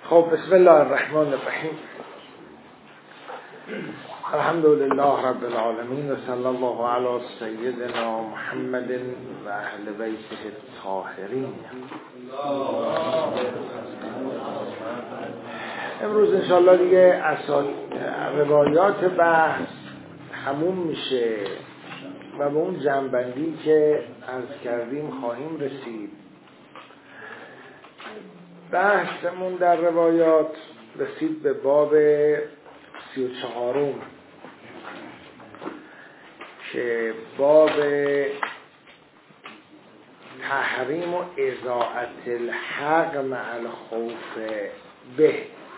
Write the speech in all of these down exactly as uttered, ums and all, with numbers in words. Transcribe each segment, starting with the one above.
خب بسم الله الرحمن الرحیم. الحمدلله رب العالمین و صلی الله علی سیدنا محمد و اهل بیته الطاهرین. امروز انشاءالله دیگه اساس روایات بحث تموم میشه و به اون جنبندی که عرض کردیم خواهیم رسید. بحثمون در روایات رسید به باب سی و چهارم که باب تحریم و اضاعت الحق مع الخوف به.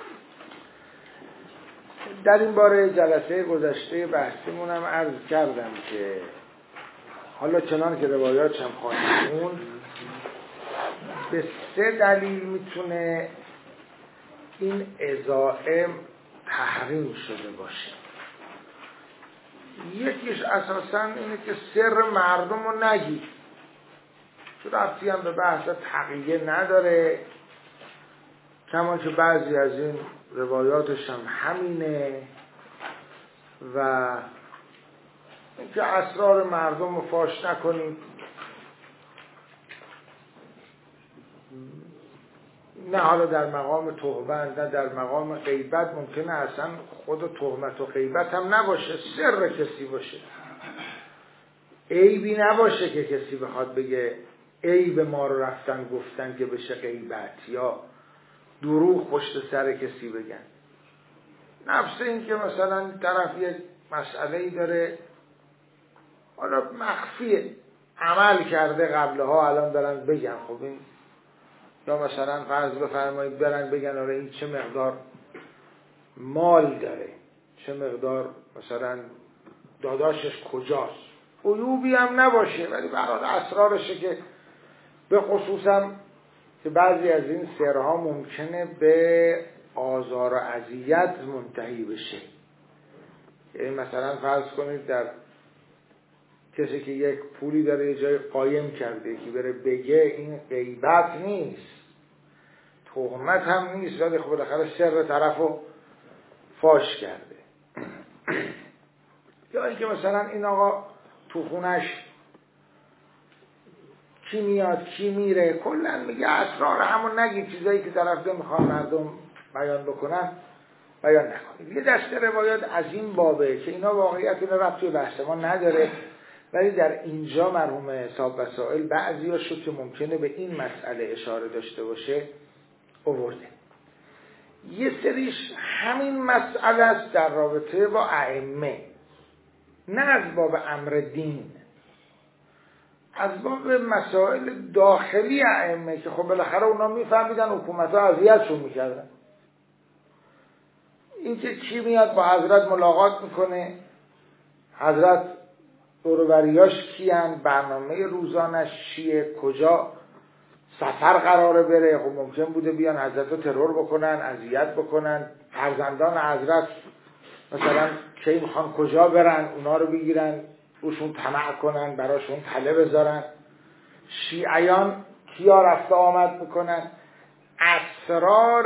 در این باره جلسه گذشته بحثمون هم عرض کردم که حالا چنان که روایات هم خواهیم خوند به سه دلیل میتونه این اضاعه تحریم شده باشه. یکیش اساساً اینه که سر مردم رو نگی، چون ربطی هم به بحث تقیه نداره، کما که بعضی از این روایاتش هم همینه و اینکه اسرار مردم رو فاش نکنید، نه حالا در مقام تهمت نه در مقام غیبت، ممکنه اصلا خود تهمت و غیبت هم نباشه، سر کسی باشه، عیبی نباشه که کسی بخواد بگه عیب ما رو رفتن گفتن که بشه غیبت یا دروغ پشت سر کسی بگن. نفس این که مثلا طرف یک مسئله‌ای داره حالا مخفیه، عمل کرده قبلها الان دارن بگن، خب این یا مثلا فرض بفرمایید برن بگن آره این چه مقدار مال داره، چه مقدار مثلا داداشش کجاست، عیوبی هم نباشه ولی برای اسرارشه که به خصوصم که بعضی از این سرها ممکنه به آزار و اذیت منتهی بشه. یعنی مثلا فرض کنید در کسی که یک پولی داره یه جای قایم کرده که بره بگه، این غیبت نیست، تهمت هم نیست، ولی خب بالاخره سر طرفو فاش کرده. یا اینکه مثلا این آقا تو خونش کی میاد کی میره، کلا میگه اسرار همون نگید، چیزایی که طرف میخوان مردم بیان بکنن بیان نکنید. یه دسته روایات از این بابه که اینا واقعیت اینا ربطی به بحث ما نداره، ولی در اینجا مرحوم حساب وسائل بعضی هاشو که ممکنه به این مسئله اشاره داشته باشه آورده. یه سریش همین مسئله است در رابطه با ائمه، نه از باب امر دین، از باب مسائل داخلی ائمه که خب بالاخره اونا میفهمیدن حکومت ها اذیتشون میکردن. این که کی میاد با حضرت ملاقات میکنه، حضرت دوروبریاش کیان، برنامه روزانش چیه، کجا سفر قراره بره، خب ممکن بوده بیان حضرت رو ترور بکنن، اذیت بکنن، فرزندان حضرت مثلا کی میخوان کجا برن اونا رو بگیرن روشون طمع کنن، براشون تله بذارن. شیعیان کیا رفته آمد میکنن. اسرار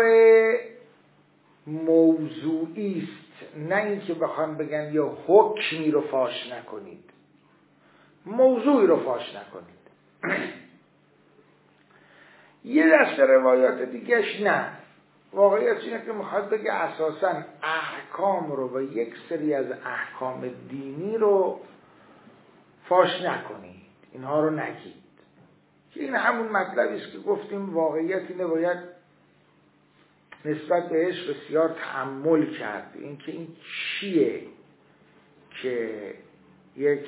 موضوعی است، نه اینکه بخوان بگن یا حکمی رو فاش نکنید، موضوعی رو فاش نکنید. یه دسته روایات دیگهش نه، واقعیت اینه که میخواد بگه اساساً احکام رو و یک سری از احکام دینی رو فاش نکنید، اینها رو نگید. که این همون مطلبی است که گفتیم واقعیت اینه باید نسبت بهش بسیار تأمل کرد، این که این چیه که یک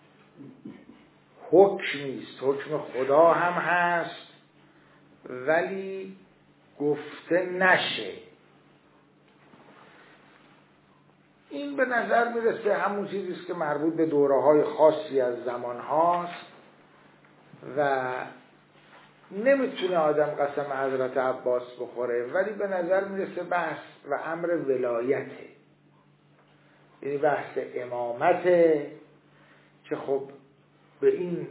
حکمی است، حکم خدا هم هست ولی گفته نشه. این به نظر میرسه همون چیزی است که مربوط به دوره‌های خاصی از زمان هاست و نمیتونه آدم قسم حضرت عباس بخوره، ولی به نظر میرسه بحث و امر ولایته، یعنی بحث امامته که خب به این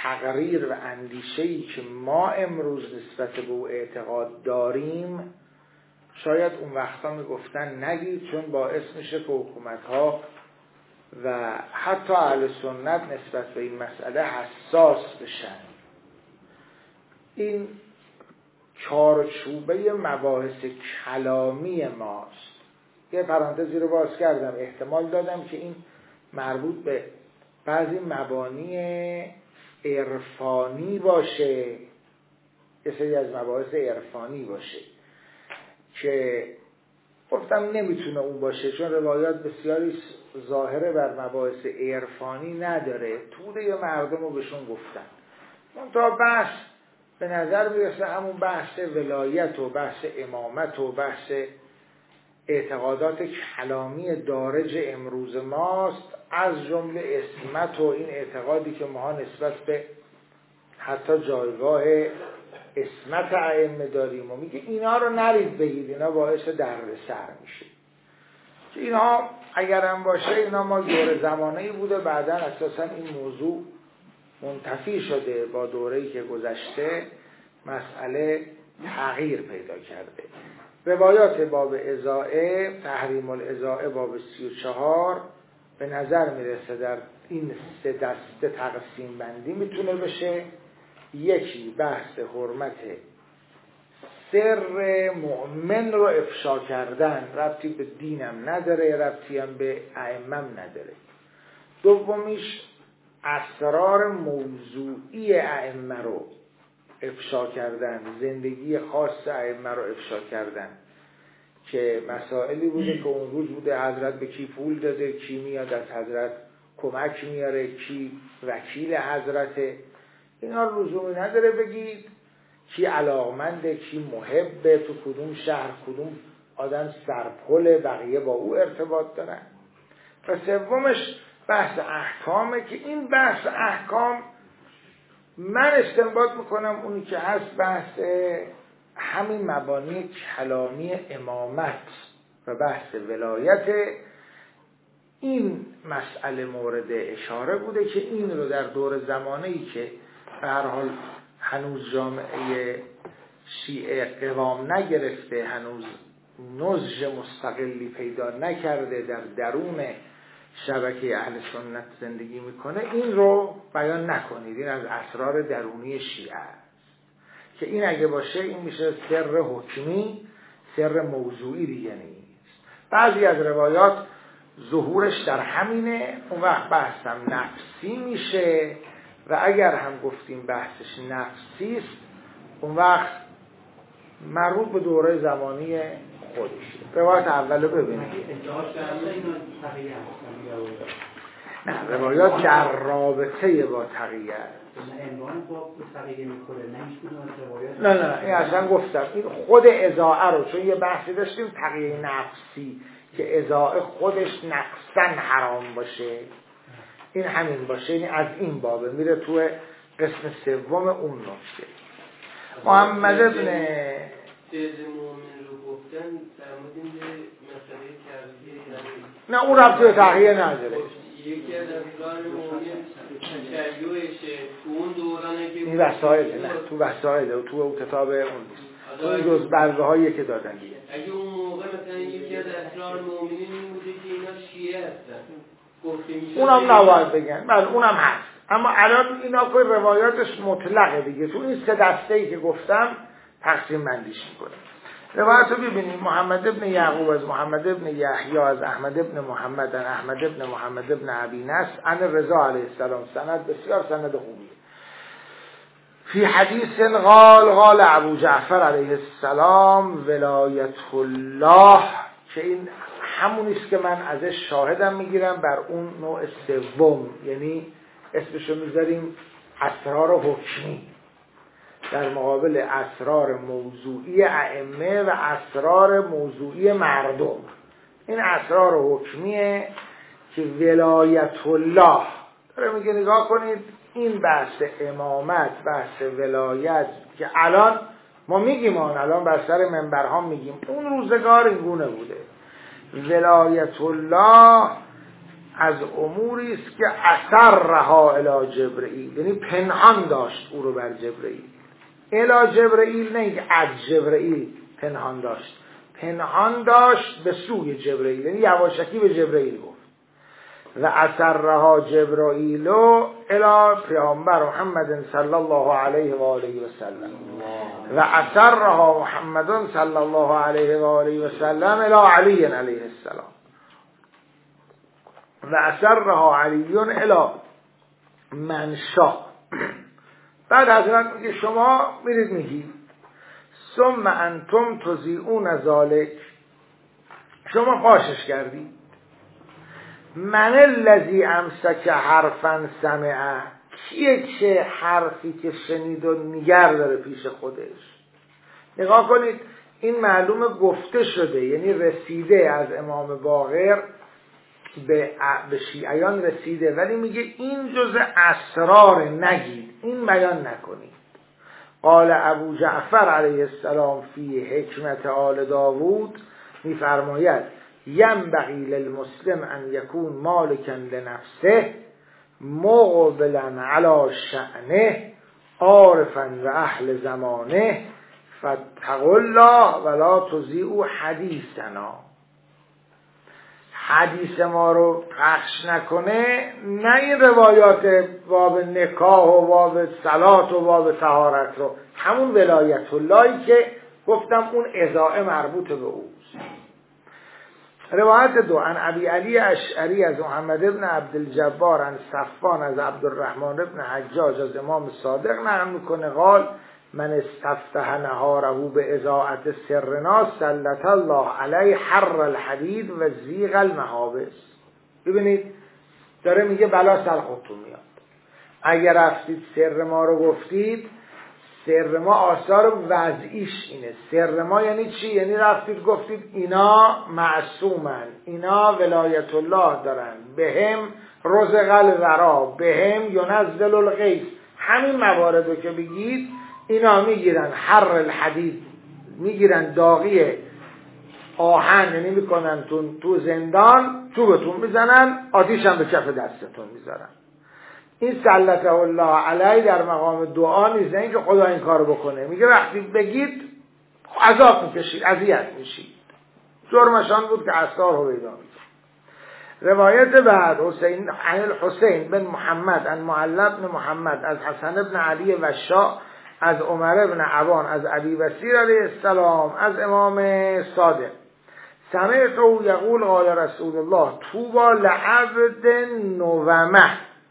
تقریر و اندیشه‌ای که ما امروز نسبت به او اعتقاد داریم شاید اون وقتا میگفتن نگید، چون باعث میشه که حکومت‌ها و حتی اهل سنت نسبت به این مسئله حساس بشن. این چارچوبه مباحث کلامی ماست. یه پرانتزی رو باز کردم، احتمال دادم که این مربوط به بعضی مبانی عرفانی باشه، یه سری از مباحث عرفانی باشه که گفتم نمیتونه اون باشه، چون روایات بسیاری ظاهره بر مباحث عرفانی نداره. توده مردم رو بهشون گفتن. منتها بحث به نظر میرسه همون بحث ولایت و بحث امامت و بحث اعتقادات کلامی دارج امروز ماست، از جمله اسمت و این اعتقادی که ما نسبت به حتی جایگاه اسمت ائمه داریم و میگه اینا رو نرید بگید، اینا باعث دردسر میشه. که اینا اگرم باشه اینا ما دوره زمانه‌ای بوده، بعداً اساساً این موضوع منتفی شده، با دوره‌ای که گذشته مسئله تغییر پیدا کرده. روایات باب اضاعه، تحریم الاضاعه باب سی و چهار به نظر میرسه در این سه دسته تقسیم بندی میتونه بشه. یکی بحث حرمت سر مؤمن رو افشا کردن، ربطی به دینم نداره، ربطی هم به ائمم نداره. دومیش اسرار موضوعی ائمه رو افشا کردن، زندگی خاص ائمه رو افشا کردن که مسائلی بوده که اون روز بوده حضرت به کی پول داده، کی میاد از حضرت کمک میاره، کی وکیل حضرته. اینا لزومی نداره بگید کی علاقمنده، کی محبه، تو کدوم شهر کدوم آدم سرپله، بقیه با او ارتباط دارن. و سومش بحث احکامه که این بحث احکام من استنباط میکنم اونی که هست بحث همین مبانی کلامی امامت و بحث ولایت. این مسئله مورد اشاره بوده که این رو در دور زمانه‌ای که به هر حال هنوز جامعه شیعه قوام نگرفته، هنوز نضج مستقلی پیدا نکرده، در درون شبکه اهل سنت زندگی میکنه، این رو بیان نکنید. این از اسرار درونی شیعه است که این اگه باشه این میشه سر حکمی، سر موضوعی دیگه نیست. بعضی از روایات ظهورش در همینه، اون وقت بحثم نفسی میشه و اگر هم گفتیم بحثش نفسی است اون وقت مربوط به دوره زمانی خودشه. روایت اولو ببینید. نه، روایات در رابطه با تقیه نه نه نه این اصلا گفتم این خود اضاعه رو، چون یه بحثی داشتیم تقیه نفسی که اضاعه خودش نفساً حرام باشه، این همین باشه، این از این بابه میره تو قسم سوم اون نکته. محمد ابن گفتن فرمودین به مسئله تغییر، نه اون ربطی به تغییر نداره. یکی از اسرار مؤمن تشیعشه تو اون دورانه که این وسایل نه تو وسایل تو اون کتاب اون نیست، اون جز برگه هایی که دادن. اگه اون موقع مثلا یکی از اسرار مؤمنین این بوده که اینا شیعه هستن گفته میشه اونم نباید بگن، بله اونم هست، اما الان اینا که روایاتش مطلقه دیگه، تو این سه دسته‌ای که گفتم تقسیم بندیش میکنه. روایت رو ببینیم. محمد ابن یعقوب از محمد ابن یحیی از احمد ابن محمد از احمد ابن محمد ابن ابی نصر عن رضا علیه السلام، سند بسیار سند خوبیه. فی حدیث قال قال ابو جعفر علیه السلام ولایت الله، که این همونیست که من ازش شاهدم میگیرم بر اون نوع سوم، یعنی اسمشو میذاریم اسرار حکمی در مقابل اسرار موضوعی ائمه و اسرار موضوعی مردم. این اسرار حکمیه که ولایت الله داره میگه. نگاه کنید این بحث امامت، بحث ولایت که الان ما میگیم، آن الان بر سر منبرها میگیم، اون روزگار این گونه بوده. ولایت الله از اموری است که اثر رها الی جبرئیل، یعنی پنهان داشت او رو بر جبرئیل. الی جبرئیل، نه اینکه از جبرئیل پنهان داشت، پنهان داشت به سوی جبرئیل، یعنی یواشکی به جبرئیل گفت. و اسرها جبرئیل الی پیامبر محمد صلی الله علیه و آله و سلم و اسرها محمد صلی الله علیه و آله و سلم الی علی علیه السلام و اسرها علی الی من شاء. بعد حضرت میگه شما میرید میگید ثم انتم تذیعون ذالک، شما فاشش کردید. من الذی امسک حرفا سمعه، کیه چه حرفی که شنید و نگر داره پیش خودش. نگاه کنید این معلوم گفته شده، یعنی رسیده از امام باقر به به شیعیان رسیده، ولی میگه این جزء اسرار نگید، این بیان نکنید. قال ابو جعفر علیه السلام فی حکمت آل داوود میفرماید ینبغی للمسلم ان یکون مالکا لنفسه مقبلا علی شأنه عارفا و اهل زمانه فاتقوا الله ولا تذیعوا حدیثنا. حدیث ما رو پخش نکنه، نه این روایات باب نکاح و باب صلات و باب طهارت رو، همون ولایت اللهی که گفتم اون اضاعه مربوط به اوست. روایت دو عن ابی علی اشعری از محمد ابن عبدالجبار عن صفان از عبدالرحمن ابن حجاج از امام صادق نقل میکنه قال من استفتح نهاره به اضاعت سرنا سلط الله علیه حر الحدید و زیغ المحابس. ببینید داره میگه بلا سر خودتون میاد. اگر رفتید سر ما رو گفتید، سر ما آثار وضعیش اینه. سر ما یعنی چی؟ یعنی رفتید گفتید اینا معصومن، اینا ولایت الله دارن، بهم رزق الورا، بهم ینزل الغیث. همین مواردو که بگید اینا میگیرن حر الحدید، میگیرن داغی آهن، یعنی میکنن تو, تو زندان چوبتون میزنن، آتیش هم به کف دستتون میذارن. این سلطه الله علیه در مقام دعا نیست، نه اینکه خدا این کارو بکنه. میگه وقتی بگید عذاب میکشید، اذیت میشید. جرمشان بود که اسرار رو پیدا می‌کرد. روایت بعد حسین عن الحسین بن محمد عن معل بن محمد از حسن بن علی وشاء از عمر بن عوان از ابی بصیر علیه السلام از امام صادق سمعت او یقول قال رسول الله طوبی لعبد نومه.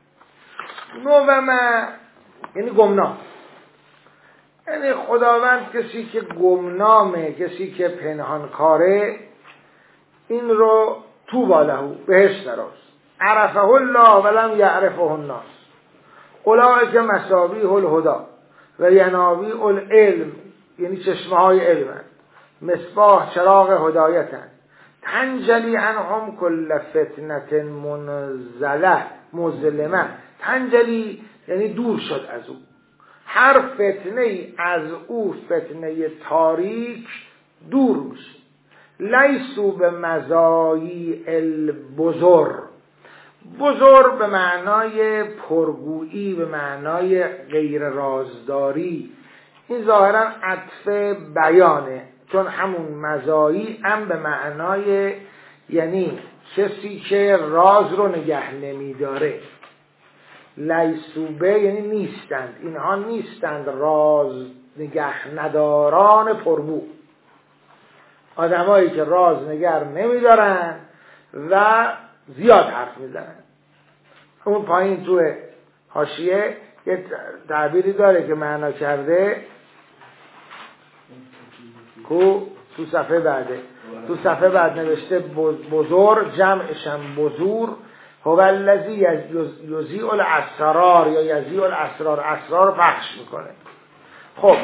نومه یعنی گمنام، یعنی خداوند کسی که گمنامه، کسی که پنهانکاره، این رو طوبی له بهش دراز عرفه الله ولم یعرفه الناس اولئک مصابیح الهدی و ینابیع العلم، یعنی چشمه های علم، مصباح چراغ هدایتن، تنجلی عنهم کل فتنه منزله مظلمه. تنجلی یعنی دور شد از او، هر فتنه ای از او فتنه تاریک دور میشه. لیسو به مزایی البزر، بزر به معنای پرگویی، به معنای غیر رازداری. این ظاهرا عطف بیانه، چون همون مزایی هم به معنای یعنی کسی که راز رو نگه نمیداره. لیسوبه یعنی نیستند، اینها نیستند راز نگه نداران پرگو، آدمایی که راز نگر نمیدارن و زیاد حرف میزنن. اون پایین تو حاشیه یه تعبیری داره که معنا کرده کو تو صفحه بعده، تو صفحه بعد نوشته بزرگ جمعشم بزور هو الذی یذیع الاسرار یا یذیع الاسرار، اسرار پخش میکنه. خب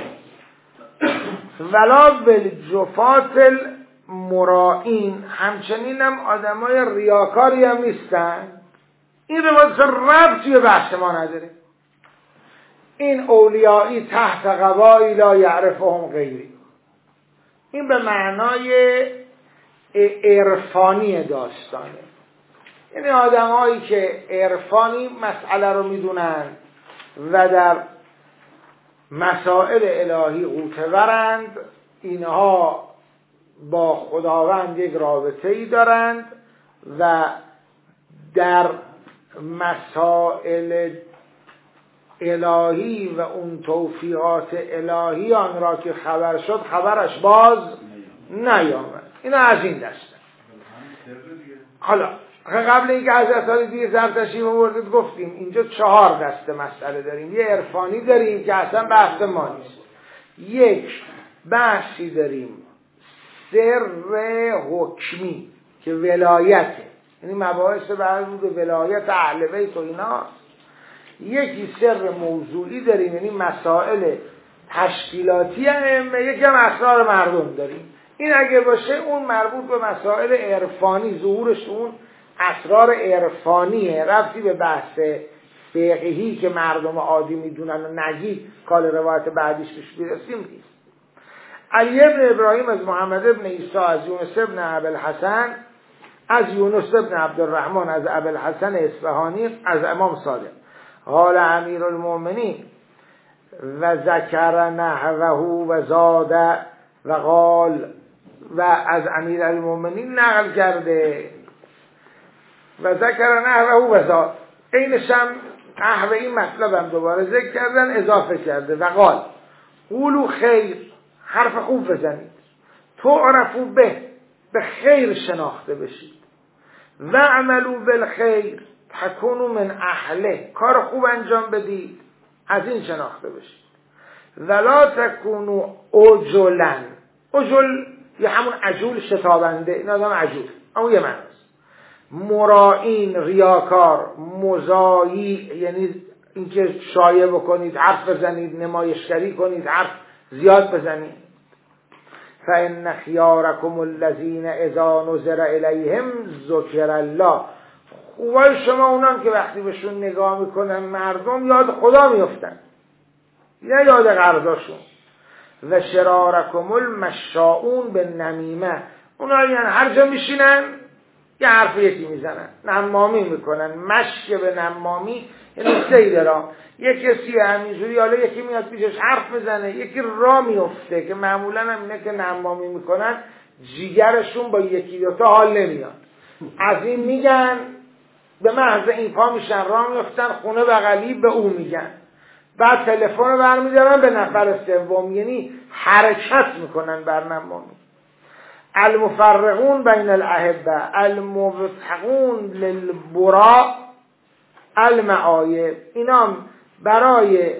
ولا بالجفات المرائین، همچنین هم آدمای ریاکاری هم نیستن. این روایت ربطی به بحث ما نداره. این اولیایی تحت قبایی لا یعرفهم غیری، این به معنای عرفانی داستانه، یعنی آدمایی که عرفانی مسئله رو میدونن و در مسائل الهی غوطه ورند، اینها با خداوند یک رابطه ای دارند و در مسائل الهی و اون توفیقات الهی آن را که خبر شد خبرش باز نیامد. اینا از این دسته. حالا قبل اینکه حضرت علی دیر زرتشتی آوردید گفتیم اینجا چهار دسته مسئله داریم. یه عرفانی داریم که اصلا بحث ما نیست. یک بحثی داریم سر حکمی که ولایته، یعنی مباحث مربوط به ولایت اهل بیت و ایناست. یکی سر موضوعی داریم، یعنی مسائل تشکیلاتی ائمه. یکی هم اسرار مردم داریم. این اگه باشه اون مربوط به مسائل عرفانی، ظهورش اون اسرار عرفانیه، ربطی به بحث فقهی که مردم عادی میدونن و نگید کال روایت بعدیش بهش برسیم نیست. علی ابن ابراهیم از محمد ابن عیسی از یونس ابن ابوالحسن از یونس ابن عبدالرحمن از ابوالحسن اصفهانی از امام صادق قال امیر المؤمنین و ذکر نحوه و زاد و قال و از امیر المؤمنین نقل کرده و ذکر نحوه و زاد، اینش هم نحوه این مطلب هم دوباره ذکر کردن اضافه کرده و قال قولو خیر، حرف خوب بزنید، تعرفو به، به خیر شناخته بشید، و عملو بالخیر تکونو من اهله، کار خوب انجام بدید، از این شناخته بشید. ولا تکونو عجلن، عجل یه همون عجول شتابنده، این آدم عجول اما یه معنی است. مرائین ریاکار، مزایی یعنی اینکه شایع بکنید، حرف بزنید، نمایشگری کنید، حرف زیاد بزنید. فإن خياركم الذين اذا نظر الیهم ذکر الله، خوبای شما اونان که وقتی بهشون نگاه میکنن مردم یاد خدا میفتن، نه یاد قرضاشون. و شرارکم المشاؤون به نمیمه، اونا یعنی هر جا میشینن یه حرف یکی میزنن، نمامی میکنن. مشک به نمامی یعنی سیده را، یک کسی همینجوری حالا یکی میاد پیشش حرف میزنه، یکی را میفته که معمولا هم اینه که نمامی میکنن جیگرشون با یکی دوتا حال نمیاد، از این میگن به محض این پا میشن را میفتن خونه بغلی به او میگن، بعد تلفن رو برمیدارن به نفر سوم، یعنی حرکت میکنن بر نمامی. المفرقون بین الاحبه المبتغون للبراء المعایب، اینا برای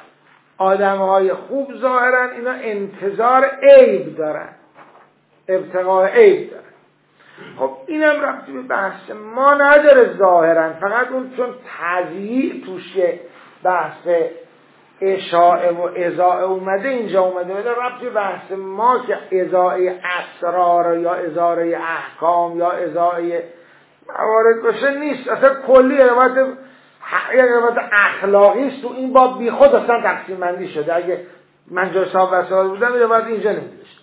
آدمهای خوب ظاهرن، اینا انتظار عیب دارن، ابتغاء عیب دارن. خب اینم ربطی به بحث ما نداره ظاهرا، فقط اون چون تضییع توشه بحث اشاعه و اضاعه اومده اینجا اومده، ولی ربطی بحث ما که اضاعه اسرار یا اضاعه احکام یا اضاعه موارد باشه نیست. اصلا کلی روایت یک روایت اخلاقی است، تو این باب بی خود اصلا تقسیم بندی شده. اگه من جای صاحب وسائل بودم روایت اینجا نمی‌داشت.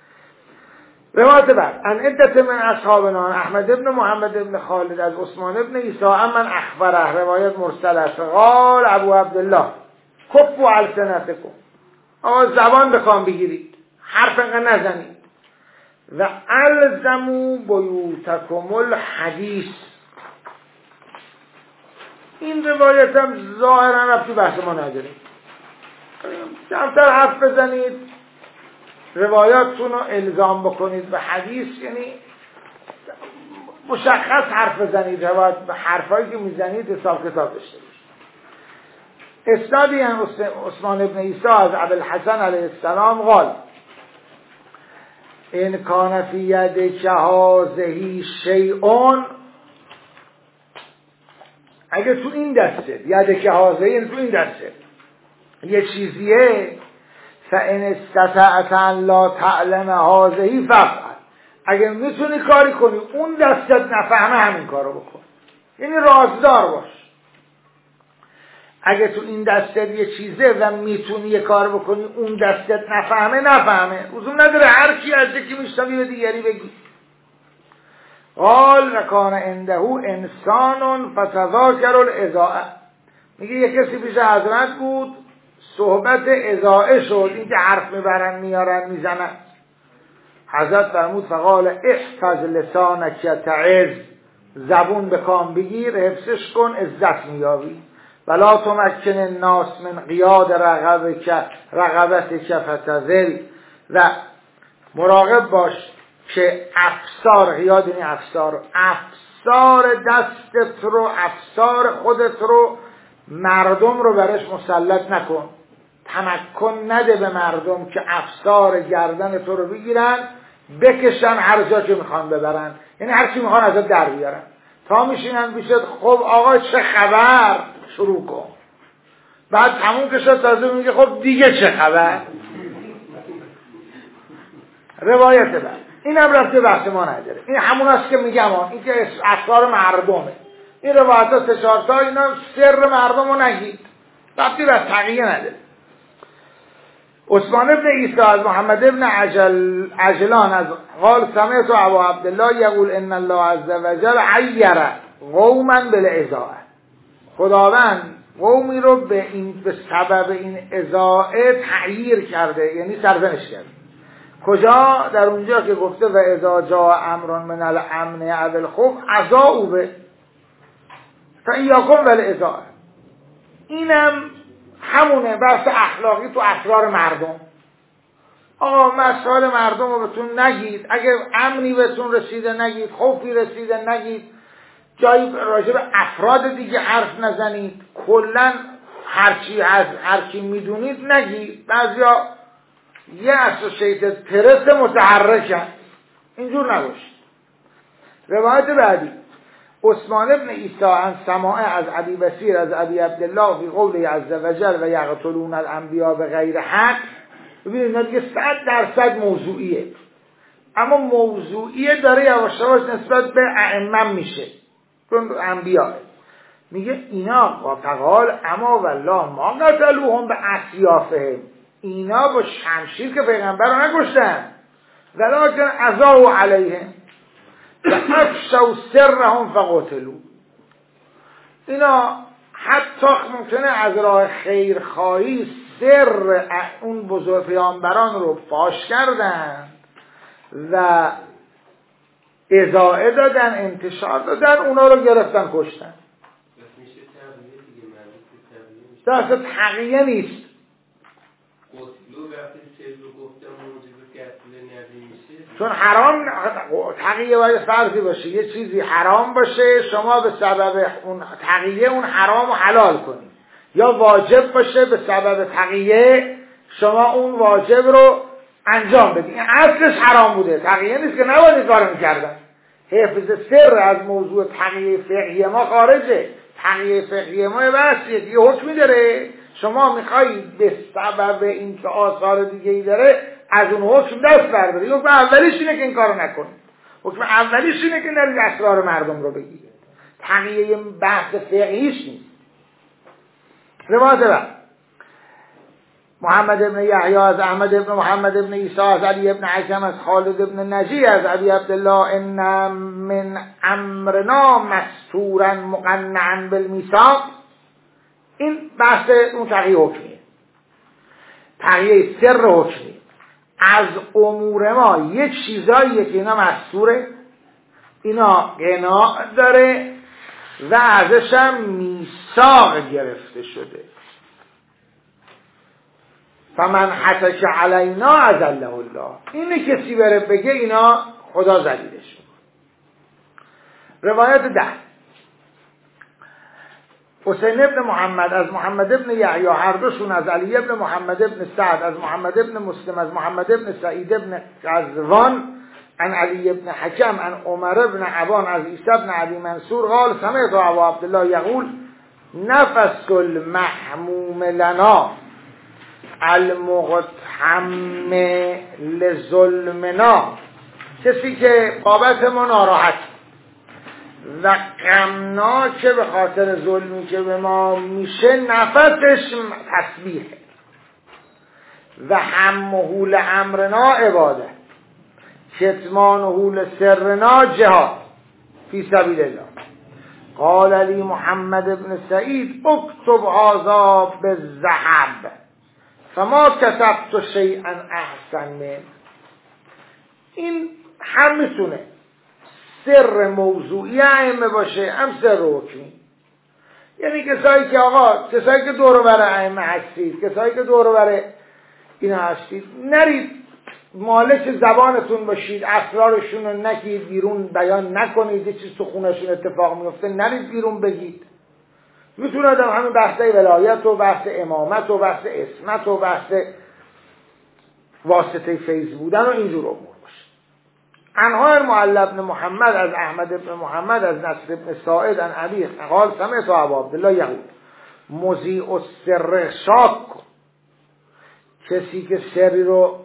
روایت بعد ان عدت من اصحابنا احمد ابن محمد ابن خالد از عثمان ابن عیسی من اخبره، روایت مرسل است. قال ابو عبدالله کفوا السنتکم، آقا زبان بخوام بگیرید، حرف انقدر نزنید. و الزموا بیوتکم الحدیث، این روایت هم ظاهرا ربطی بحث ما نداره، کمتر حرف بزنید، روایاتتون رو الزام بکنید به حدیث، یعنی مشخص حرف بزنید، روایت به حرفایی که میزنید حساب کتاب داشته باشید. اسنادی هم عثمان ابن عیسی از ابوالحسن علیه السلام قال ان کان فی یدک هذه شیء، اگه تو این دسته یدک هذه یعنی تو این دسته یه چیزیه، فان استطعت ان لا تعلم هذه فافعل، اگه میتونی کاری کنی اون دستت نفهمه همین کارو بکن، یعنی رازدار باش. اگه تو این دستت یه چیزه و میتونی یه کار بکنی اون دستت نفهمه نفهمه، لزوم نداره هر کی از یکی میشنوی به دیگری بگی. قال وکان عنده انسان فتذاکر الاذاعه، میگه یه کسی پیش حضرت بود صحبت اذاعه شد، این که حرف میبرن میارن میزنن، حضرت فرمود فقال احفظ لسانک تعز، زبون به کام بگیر حفظش کن عزت میابی. ولا تمکن الناس من قیاد رغبت رغبتک فتذل، و مراقب باش که افسار، قیاد یعنی افسار، افسار دستت رو، افسار خودت رو، مردم رو برش مسلط نکن. تمکن نده به مردم که افسار گردن تو رو بگیرن بکشن هر جا که میخوان ببرن، یعنی هر چی میخوان ازت در بیارن. تا میشینن پیشت خب آقا چه خبر، شروع کن. بعد تموم که شد تازه میگه خب دیگه چه خبر. روایت بعد این هم رفته بحث ما نداره، این همون است که میگم این که افکار مردمه. این روایت ها سه چهار تا اینا سر مردم رو نگید، رفتی بس تقیه نداره. عثمان ابن عیسی از محمد ابن عجل عجلان از قال سمعت ابا عبدالله یقول ان الله عز وجل عیر قوما بالعزاء، خداوند قومی رو به این به سبب این عزاء تعییر کرده، یعنی سرزنش کرده. کجا؟ در اونجا که گفته و اذا جاء امر من الامن او الخوف عزاءوا به فایاکم بالعزاء. اینم همونه بحث اخلاقی تو اسرار مردم. آقا مسائل مردم رو بهتون نگید، اگه امنی بهتون رسیده نگید، خوفی رسیده نگید، جایی راجع به افراد دیگه حرف نزنید، کلا هرچی از هرچی میدونید نگید. بعضیا یه اسوسییتد پرس متحرکن، اینجور نباشید. روایت بعدی عثمان ابن عیسی عن سماع از ابی بصیر از ابی عبدالله فی قوله عز وجل و یقتلون الانبیاء بغیر حق. ببینید دیگه صد درصد موضوعیه، اما موضوعیه داره یواش یواش نسبت به ائمه میشه، چون انبیاء میگه اینا فقال اما والله ما قتلوهم به اسیافهم، اینا با شمشیر که پیغمبر رو نکشتن، ولکن عزاءوا علیهم و افشوا سرهم فقتلوا. اینا حتی ممکنه از راه خیرخواهی سر اون بزرگ پیامبران رو فاش کردن و اضاعه دادن، انتشار دادن، اونا رو گرفتن کشتن. دست تقیه نیست. چون حرام تقیه باید فرضی باشه، یه چیزی حرام باشه شما به سبب اون تقیه اون حرام رو حلال کنید، یا واجب باشه به سبب تقیه شما اون واجب رو انجام بدید. این اصلش حرام بوده، تقیه نیست که نباید این کارو میکردن. حفظ سر از موضوع تقیه فقهی ما خارجه. تقیه فقهی ما بحثیه، یه حکمی داره، شما میخواید به سبب این که آثار دیگه ای داره از اون حکم دست بردارید. حکم اولیش اینه که این کارو نکنید، حکم اولیش اینه که نرید اسرار مردم رو بگید. تقیه بحث فقهیش نیست. روایت بعد محمد ابن یحیی از احمد ابن محمد ابن عیسی از علی ابن حکم از خالد ابن نجی از ابی عبدالله ان من امرنا مستورا مقنعا بالمیثاق. این بحث اون تقیه حکمیه، تقیه سر حکمی. از امور ما یک چیزاییه که اینا مستوره، اینا قناع داره و ازش هم میثاق گرفته شده. فمن حتک علینا اذله الله، اینه کسی بره بگه اینا خدا ذلیلش. روایت ده حسین ابن محمد از محمد ابن یحیی هر دوشون از علی ابن محمد ابن سعد از محمد ابن مسلم از محمد ابن سعید ابن قزوان عن علی ابن حکم عن عمر ابن عبان از عیسی ابن عبی منصور قال سمعت ابا عبدالله یقول نفس المحموم لنا المقتحم لظلمنا، کسی که بابت ما ناراحت و غمناک به خاطر ظلمی که به ما میشه نفسش تسبیحه و همهول امرنا عباده کتمان هول سرنا جهاد فی سبیل الله. قال علی محمد ابن سعید اکتب هذا بالذهب فما کتبت شیئا احسن من. این هم میتونه سر موضوعی ائمه باشه، هم سر حکمی. یعنی کسایی که آقا کسایی که دور و بر ائمه هستید، کسایی که دور و بر اینا هستید، نرید مالک زبانتون باشید، اسرارشون رو نگید بیرون، بیان نکنید، یه چیز تو خونشون اتفاق میفته نرید بیرون بگید. میتونه آدم همین بحثای ولایت و بحث امامت و بحث اسمت و بحث واسطه فیض بودن و اینجور امور باشه. عنها المعلی بن محمد از احمد بن محمد از نصر بن ساعد عن ابی قال سمعت ابا عبدالله یقول مذیع السر شاک، کسی که سری رو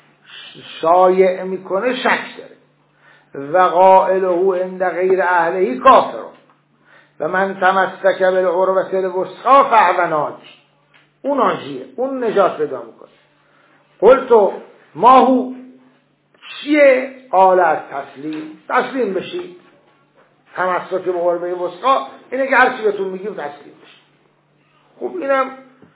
شایع میکنه شک داره. و قائله عند غیر اهلهی کافر و من تمسک بالعروة الوثقی فهو ناجی، اون ناجیه، اون نجات پیدا میکنه. قلت ما هو چیه؟ قال از تسلیم، تسلیم بشید. تمسک به عروة الوثقی اینه که هر چی بهتون میگیم تسلیم بشید. خب اینم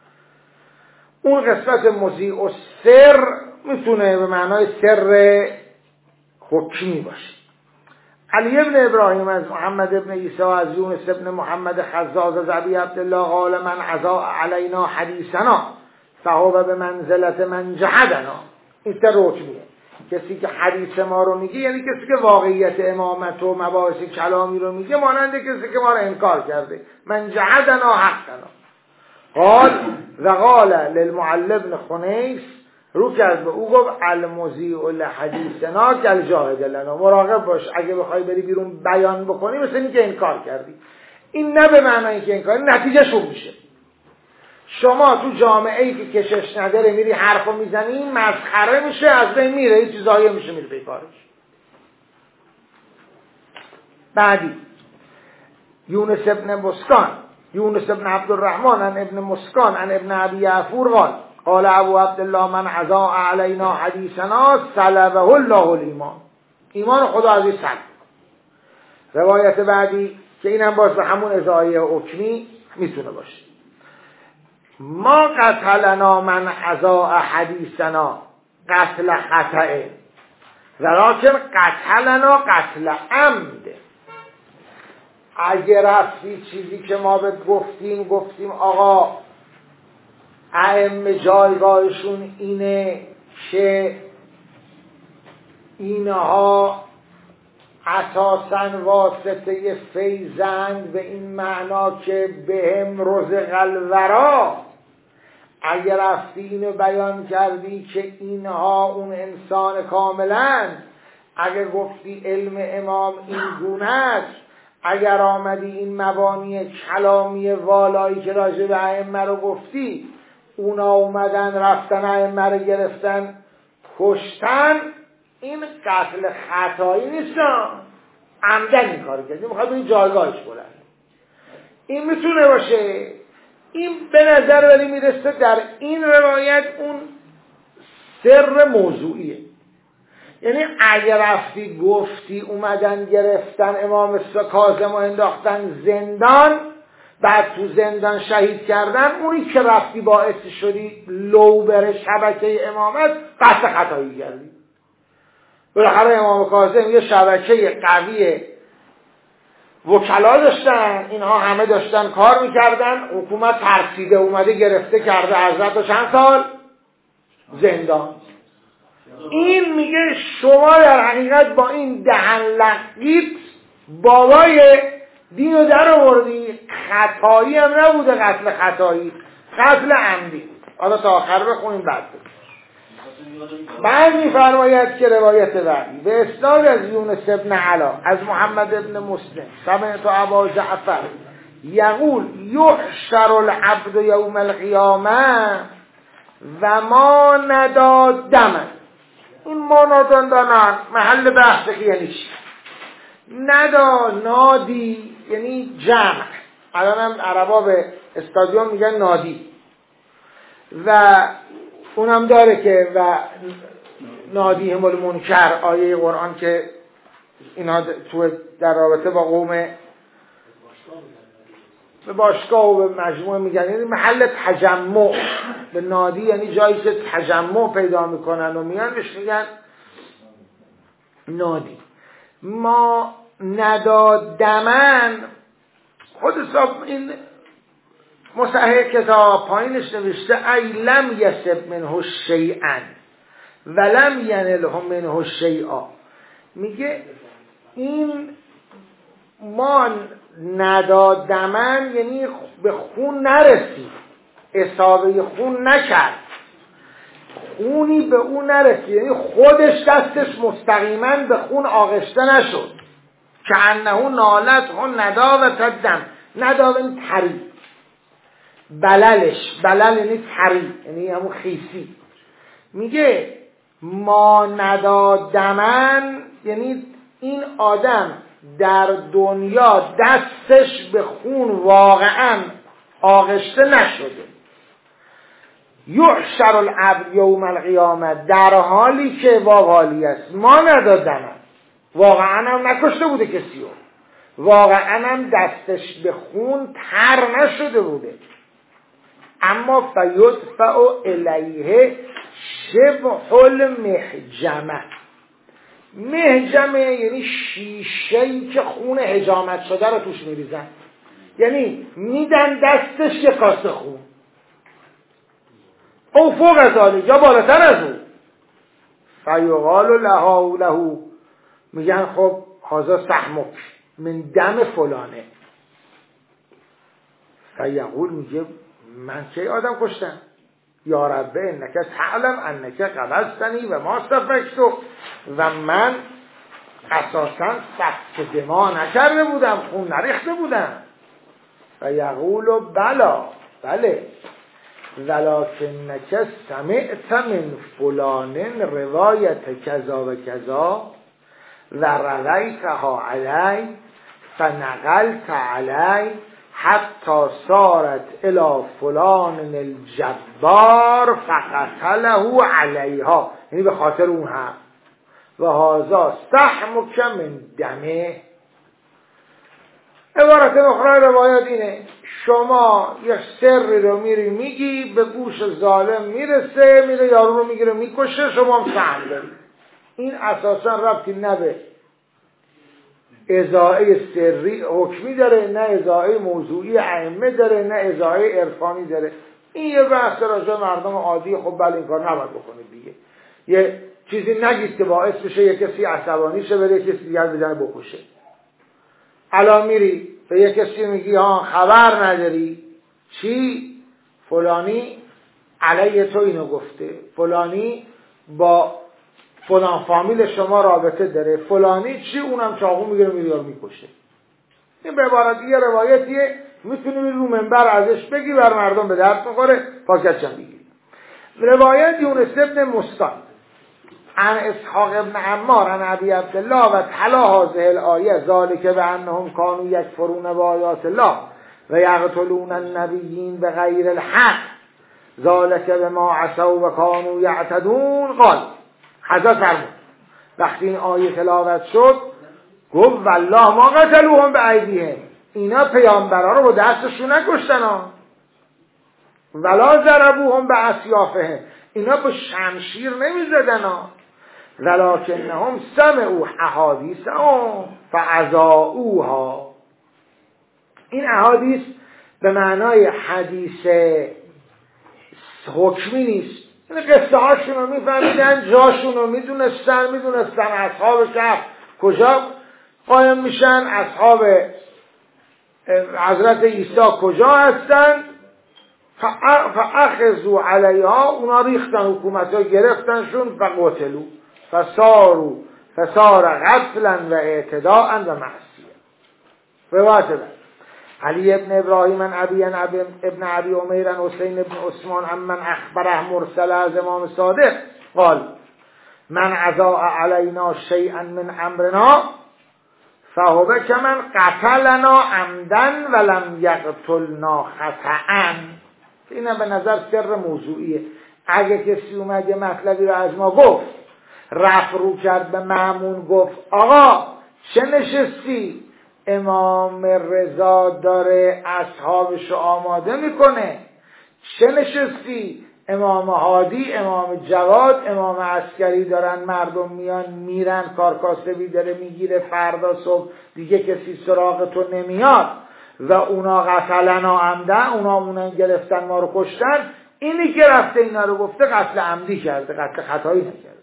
اون قسمت مذیع السر میتونه به معنای سر حکمی باشه. علی ابن ابراهیم از محمد ابن عیسی از یونس ابن محمد خزاز از ابی عبدالله قال من عزا علینا حدیثنا فهو به منزلت من جحدنا. این سر حکمیه. کسی که حدیث ما رو میگه یعنی کسی که واقعیت امامت و مباحث کلامی رو میگه، مانند کسی که ما رو انکار کرده. من جحدنا حقنا. قال و قال للمعلی بن خنیس رو کرد به او گفت المذیع لحدیثنا کالجاهد لنا، مراقب باش اگه بخوای بری بیرون بیان بکنی مثل این که انکار کردی. این نه به معنی که انکار، نتیجه شو میشه. شما تو جامعه ای که کشش نداره میری حرفو میزنی، مسخره میشه، از بین میره، این چیزایی میشه میره بیکارش. بعدی یونس ابن مسکان یونس ابن عبدالرحمن عن ابن مسکان عن ابن ابی عفور قال قال ابو عبدالله من عزا علینا حدیثنا سلبه الله الایمان، ایمان خدا از این سلب. روایت بعدی که اینم باز به همون ازایی حکمی میتونه باشه. ما قتلنا من عزا حدیثنا قتل خطئه ولکن قتلنا قتل عمد. اگر رفتی چیزی که ما بهت گفتیم گفتیم آقا ائمه جایگاهشون اینه که اینها اساساً واسطه فیضند، به این معنا که بهم رزق الورا. اگر رفتی اینو بیان کردی که اینها اون انسان کاملاً، اگر گفتی علم امام این گونه است، اگر آمدی این مبانی کلامی والایی که راجع به ائمه رو گفتی، اونا اومدن رفتن ائمه رو گرفتن کشتن، این قتل خطایی نیست، عمدن این کار کردی، میخواد به این جایگاهش بلند. این میتونه باشه. این به نظر ولی میرسه در این روایت اون سر موضوعیه. یعنی اگر رفتی گفتی اومدن گرفتن امام کاظم و انداختن زندان، بعد تو زندان شهید کردن، اونی که رفتی باعث شدی لو بره شبکه امامت، قصد خطایی کردی. بالاخره امام کاظم یه شبکه قوی وکلا داشتن، اینها همه داشتن کار میکردن، حکومت ترسیده اومده گرفته کرده حضرت و چند سال زندان. این میگه شما در حقیقت با این دهن لقیت بابای دینو در آوردی، خطایی هم نبوده، قتل خطایی، قتل عمدی. حالا تا آخر بخونیم بعد بعد میفرماید که روایت بعدی به اسناد از یونس ابن علا از محمد ابن مسلم سمعت ابا جعفر یقول یحشر العبد یوم القیامه و ما نداد دمن. این ما ندادن محل بحث که یعنی چی؟ ندا نادی یعنی جمع. الان هم عربا به استادیوم میگن نادی و اونم داره که و نادی هم المنکر، آیه قرآن که اینا تو در رابطه با قوم به باشگاه و به مجموعه میگن، یعنی محل تجمع. به نادی یعنی جایی که تجمع پیدا میکنن و میان بهش میگن نادی ما ندادمن. خود حساب این مصحح کتاب پایینش نوشته ای لم یسب منه شیئا ولم ینله منه شیئا. میگه این ما ندادمن یعنی به خون نرسید، اصابه خون نکرد، خونی به اون نرسید، یعنی خودش دستش مستقیما به خون آغشته نشد. که انه نالت هون نداوت دم. نداوت یعنی تری، بللش، بلل یعنی تری، یعنی همون خیسی. میگه ما ندادمن یعنی این آدم در دنیا دستش به خون واقعا آغشته نشده. یحشر العبد یوم القیامه، در حالی که واقعی است ما ندادمن، واقعا هم نکشته بوده کسی رو، واقعا هم دستش به خون تر نشده بوده، اما فیدفع الیه شبه المحجمه. محجمه یعنی شیشه‌ای که خون حجامت شده رو توش میریزن، یعنی میدن دستش یه کاسه خون، او فوق از آلی یا بالاتر از اون. فیقال له له، میگن خب هذا سهمک من دم فلانه. فیقول میگه من چه آدم کشتم؟ یا رب انک تعلم انک قبضتنی و ما سفکتو، و من اساسا سفک دما نکرده بودم، خون نریخته بودم. فیقول بلا، بله، ولکنک سمعت من فلان روایت کذا و کذا و رویتها علی فنقلت علی حتی صارت الى فلان الجبار فقتله علیها، یعنی به خاطر اون هم. و هذا سهمک من دمه. عبارت اخرى روایت اینه شما یه سری رو میری میگی، به گوش ظالم میرسه، میره یارو رو میگیره میکشه، شما هم سهم داری. این اساسا ربطی نه به ازاعه سری حکمی داره، نه ازاعه موضوعی ائمه داره، نه ازاعه عرفانی داره. این یه بحث راجع مردم عادی. خب بله این کار نباید بکنید دیگه. یه چیزی نگید که باعث بشه یه کسی عصبانی شه بره یه کسی دیگر بزنه بکشه. الان میری به یه کسی میگی ها خبر نداری چی؟ فلانی علیه تو اینو گفته، فلانی با فلان فامیل شما رابطه داره، فلانی چی؟ اونم چاقو میگیره میره میکشه. این به عبارت دیگه روایتیه، میتونی رو منبر ازش بگی، بر مردم به درد میخوره، پاکتشم بگی. روایت یونس ابن مستان عن اسحاق ابن عمار عن ابی عبدالله و تلا هذه الآیه ذالک بانهم کانوا یکفرون بآیات الله و یقتلون النبیین بغیر الحق ذالک بما عصوا و کانوا یعتدون. قال حضرت فرمود وقتی این آیه تلاوت شد گفت والله ما قتلوهم بایدیهم، اینا پیامبرا رو با دستشون نکشتن ها، ولا ضربوهم باسیافهم، اینا با شمشیر نمیزدن ها، ولکنهم سمعوا احادیثهم فاذاعوها. این احادیث به معنای حدیث حکمی نیست، این قصه هاشون رو میفهمیدن، جاشون رو میدونستن، میدونستن اصحاب کهف کجا قایم میشن، اصحاب حضرت عیسی کجا هستن. فاخذوا علیها، اونا ریختن، حکومت ها گرفتنشون، فقتلوا فصاروا فصار قتلا و اعتداء و معصیه. روایت علی ابن ابراهیم ان ابی ان ابن ابی عمیر ان حسین ابن عثمان امن اخبره مرسل از امام صادق قال من عزاء علینا شیئا من امرنا فهو کمن قتلنا عمدا ولم یقتلنا خطأ. اینم به نظر سر موضوعیه. اگه کسی اومد یه مطلبی رو از ما گفت، رفع رو کرد به مأمون، گفت آقا چه نشستی؟ امام رضا داره اصحابشو آماده میکنه. چه نشستی؟ امام هادی، امام جواد، امام عسکری دارن مردم میان میرن، کارکاسبی داره میگیره، فردا صبح دیگه کسی سراغ تو نمیاد و اونا قتلنا عمدن، اونا مونن گرفتن ما رو کشتن، اینی که رفته اینا رو گفته قتل عمدی کرده، قتل خطایی نکرده.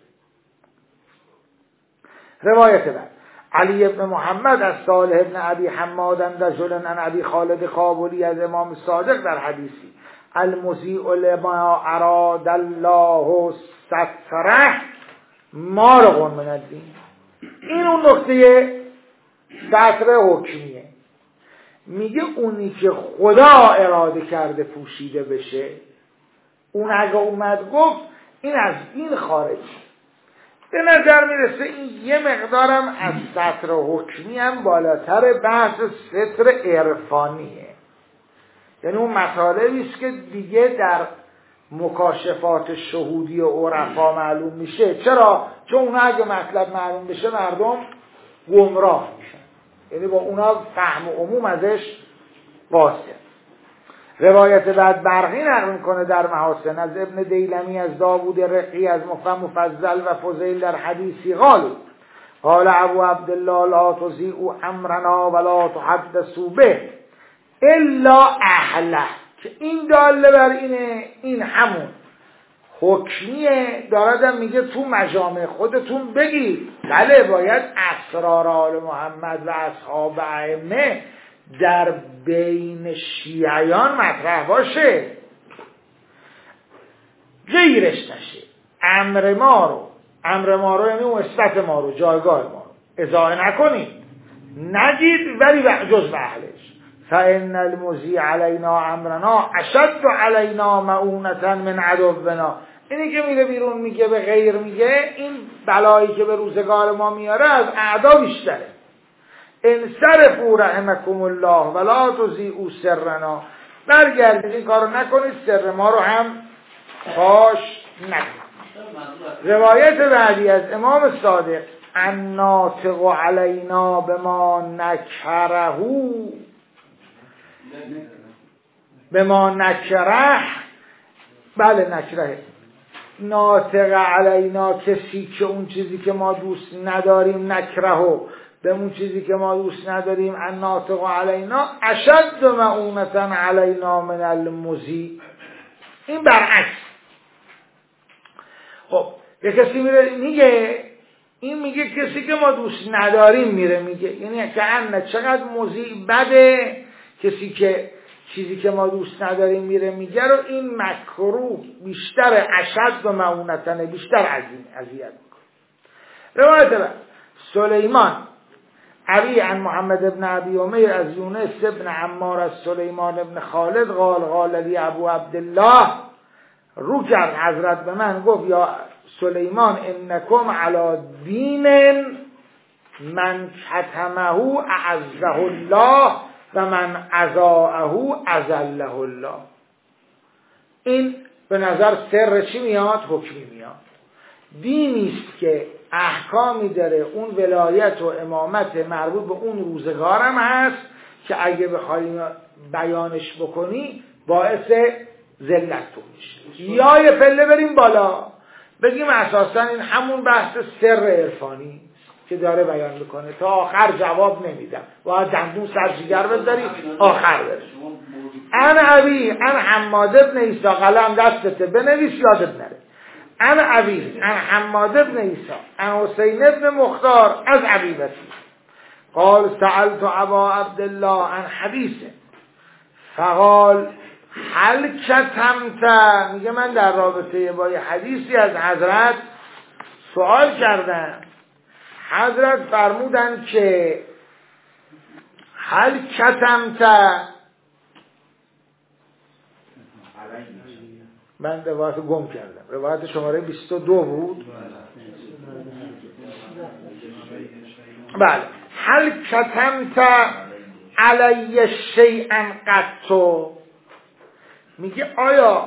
روایت بعد علی ابن محمد از صالح ابن ابی حماد رجل عن ابی خالد کابلی از امام صادق در حدیثی المسیء لما اراد الله ستره مارق من الدین. این اون نکته ستر حکمیه، میگه اونی که خدا اراده کرده پوشیده بشه، اون اگه اومد گفت این از دین خارج. به نظر میرسه این یه مقدارم از ستر حکمی هم بالاتر بحث ستر عرفانیه، یعنی اون مطالبی است که دیگه در مکاشفات شهودی و عرفا معلوم میشه. چرا؟ چون اونا اگه مطلب معلوم بشه مردم گمراه میشن، یعنی با اونا فهم و عموم ازش قاصر. روایت بعد برقی نقل میکنه در محاسن از ابن دیلمی از داوود رقی از مفهم مفضل و فضیل در حدیثی قالو قال ابو عبدالله لا تزیعوا امرنا ولا تحدثوا به الا اهله، که این داله بر اینه، این همون حکمیه، داردم میگه تو مجامع خودتون بگید بله باید اسرار آل محمد و اصحاب ائمه در بین شیعیان مطرح باشه، غیرش نشه. امر ما رو امر ما رو یعنی وسط ما رو، جایگاه ما رو اضاعه نکنید، نگید ولی جز به اهلش. فإن المزیع علینا امرنا اشد علینا مؤونة من عدونا. اینی که میره بیرون میگه به غیر میگه، این بلایی که به روزگار ما میاره از اعدا بیشتره. انصرفوا رحمکم الله ولا تضیعوا سرنا، برگردید این کارو نکنید، سر ما رو هم فاش نکنید. روایت بعدی از امام صادق الناطق علینا بما نکره بما نکره بله نکره ناطق علینا، کسی که اون چیزی که ما دوست نداریم، نکرهو به اون چیزی که ما دوست نداریم، الناطق علینا اشد مؤونة علینا من المزیع. این برعکس. خب یه کسی میره میگه، این میگه کسی که ما دوست نداریم میره میگه، یعنی که ان چقدر مزیع بده، کسی که چیزی که ما دوست نداریم میره میگه رو این مکروه بیشتر، اشد و مؤونة بیشتر اذیت میکنه. روایت بعد سلیمان عبی عن محمد ابن ابی امیر از یونس ابن عمار از سلیمان ابن خالد قال قال لی ابو عبدالله، رو کرد حضرت به من گفت یا سلیمان انکم علی دین من کتمه اعزه الله و من اضاعه اذله الله. این به نظر سر چی میاد؟ حکمی میاد. دینیست که احکامی داره، اون ولایت و امامت مربوط به اون روزگارم هست که اگه بخوایم بیانش بکنی باعث ذلت تو میشه. یا یه پله بریم بالا بگیم اساسا این همون بحث سر عرفانی که داره بیان میکنه، تا آخر جواب نمیدم، باید دندون سر جگر بذاری آخر بریم. انا عبی انا حماد ابن عیسی، قلم دستته بنویس یادت نره. انا عبی انا حماد ابن عیسی انا حسین ابن مختار از عبیبتی قال سألت ابا عبدالله عن حدیثه فقال هل کتمت، میگه من در رابطه با یه حدیثی از حضرت سوال کردم، حضرت فرمودن که هل کتمت، من روایت گم کردم، روایت شماره بیست و دو بود. بله هل کتمت علی شیئا قط، میگه آیا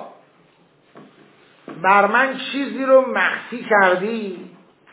بر من چیزی رو مخفی کردی؟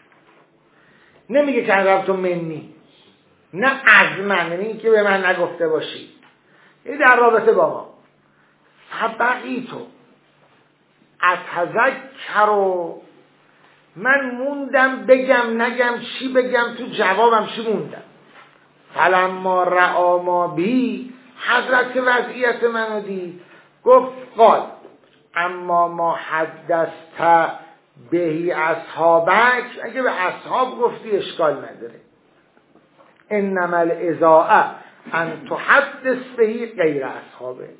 نمیگه کردم تو منی، نه از من، یعنی که به من نگفته باشی، این در رابطه با ما. فبقی تو اتذکر و من موندم بگم نگم چی بگم، تو جوابم چی موندم. فلما رعا ما بی، حضرت وضعیت منو دید گفت قال اما ما حدثت بهی اصحابک، اگه به اصحاب گفتی اشکال نداره. انما الاذاعه ان تحدث بهی غیر اصحابه.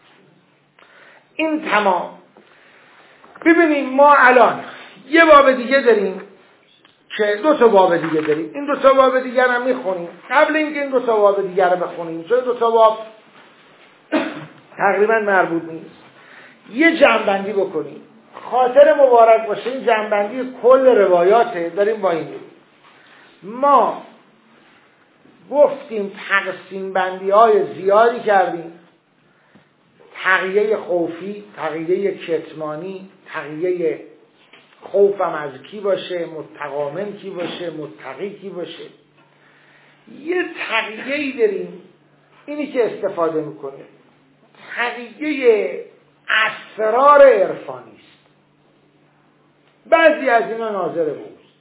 این تمام. ببینیم ما الان یه باب دیگه داریم که دو تا باب دیگه داریم. این دو تا باب دیگه رو میخونیم قبل اینکه این دو تا باب دیگه رو بخونیم، چون دو تا باب تقریبا مربوط نیست. یه جمع‌بندی بکنیم، خاطر مبارک باشه. این جمع‌بندی کل روایاته، داریم با این داریم. ما گفتیم تقسیم بندی های زیادی کردیم، تقیه خوفی، تقیه کتمانی، تقیه خوفم از کی باشه، متقامن کی باشه، متقی کی باشه. یه تقیه‌ای داریم، اینی که استفاده میکنه تقیه اسرار عرفانی است. بعضی از اینا ناظر بوست.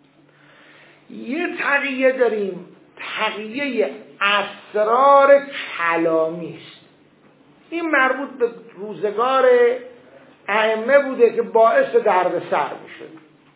یه تقیه داریم تقیه اسرار کلامی است. این مربوط به روزگار ائمه بوده که باعث دردسر میشد.